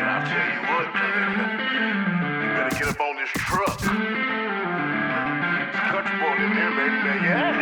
I tell you what, you better get up on this truck. Country boy living here, baby, man,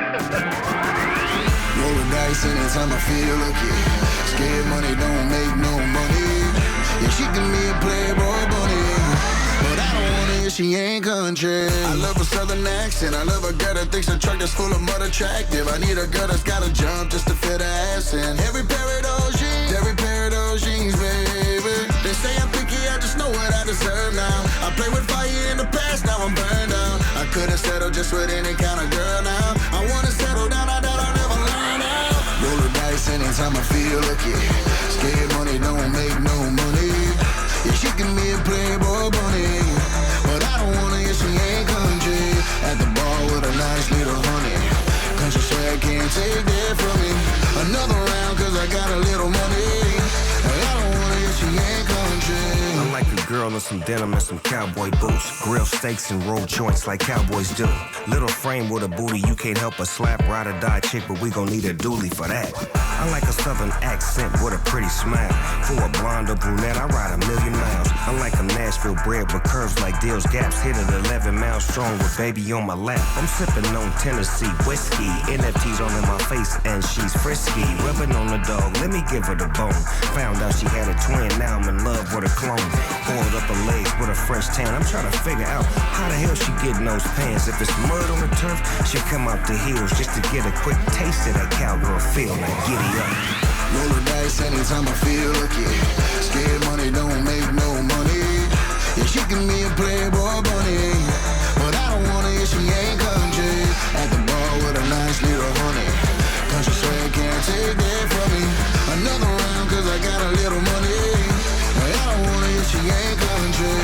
yeah. Roll the dice anytime I feel lucky. Scared money don't make no money. Yeah, she can be a playboy bunny, but I don't want her if she ain't country. I love a southern accent. I love a girl that thinks a truck that's full of mud attractive. I need a girl that's gotta jump just to fit her ass in. Every pair of those jeans, baby. They say I'm picky, I just know what I deserve now. I played with fire in the past, now I'm burned out. I couldn't settle just with any kind of girl now. I wanna settle down, I doubt I'll never learn out. Roll the dice anytime I feel lucky. Scared money don't make no money. Yeah, she can be a playboy bunny, but I don't want her if she ain't country. At the bar with a nice little honey. Country swag can't take that from me. Another round cause I got a little money. I don't want her if she ain't country. I'm like a girl in some denim and some cowboy boots. Grill steaks and roll joints like cowboys do. Little frame with a booty, you can't help but slap. Ride or die chick, but we gon' need a dually for that. I like a southern accent with a pretty smile. For a blonde or brunette, I ride 1,000,000 miles. I'm like a Nashville bred with curves like Dale's Gaps. Hit it 11 miles strong with baby on my lap. I'm sipping on Tennessee whiskey. NFTs all in my face and she's frisky. Rubbing on the dog, let me give her the bone. Found out she had a twin, now I'm in love with a clone. Oiled up her legs with a French tan. I'm trying to figure out how the hell she getting those pants. If it's mud on the turf, she come out the hills just to get a quick taste of that cowgirl feel. Now giddy up. Roll the dice anytime I feel lucky. Scared money don't make no money. Yeah, she can be a playboy bunny, but I don't want her if she ain't country. At the bar with a nice little honey. Country swag can't take that from me. Another round cause I got a little money. I don't want her if she ain't country.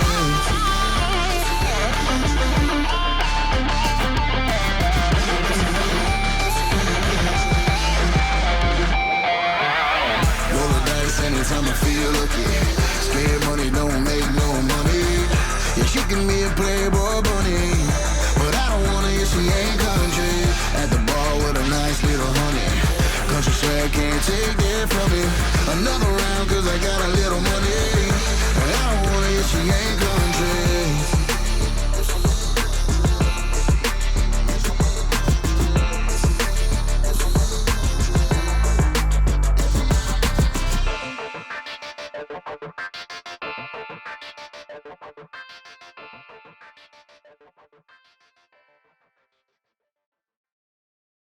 Anytime I feel lucky. Scared money don't make no money. Yeah, she can be a playboy bunny, but I don't want her if she ain't country. At the bar with a nice little honey. Country swag can't take that from me. Another round cause I got a little money. I don't want her if she ain't country.